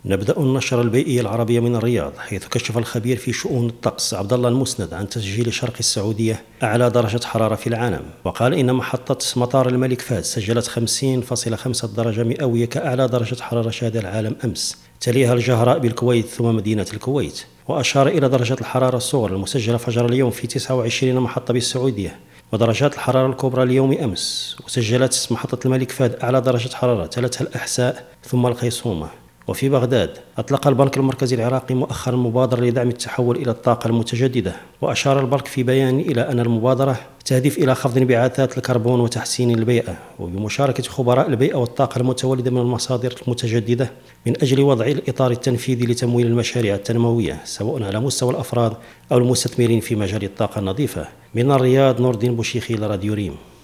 نبدأ النشرة البيئية العربية من الرياض، حيث كشف الخبير في شؤون الطقس عبد الله المسند عن تسجيل شرق السعودية أعلى درجة حرارة في العالم، وقال إن محطة مطار الملك فهد سجلت 50.5 درجة مئوية كأعلى درجة حرارة شهدها العالم أمس، تليها الجهراء بالكويت ثم مدينة الكويت. وأشار إلى درجة الحرارة الصغرى المسجلة فجر اليوم في 29 محطة بالسعودية، ودرجات الحرارة الكبرى اليوم أمس. وسجلت محطة الملك فهد أعلى درجة حرارة تلتها الأحساء ثم الخيصومة. وفي بغداد أطلق البنك المركزي العراقي مؤخرا مبادرة لدعم التحول إلى الطاقة المتجددة، وأشار البنك في بيان إلى أن المبادرة تهدف إلى خفض انبعاثات الكربون وتحسين البيئة، وبمشاركة خبراء البيئة والطاقة المتولدة من المصادر المتجددة من أجل وضع الإطار التنفيذي لتمويل المشاريع التنموية سواء على مستوى الأفراد أو المستثمرين في مجال الطاقة النظيفة. من الرياض، نور الدين بوشيخي لراديو ريم.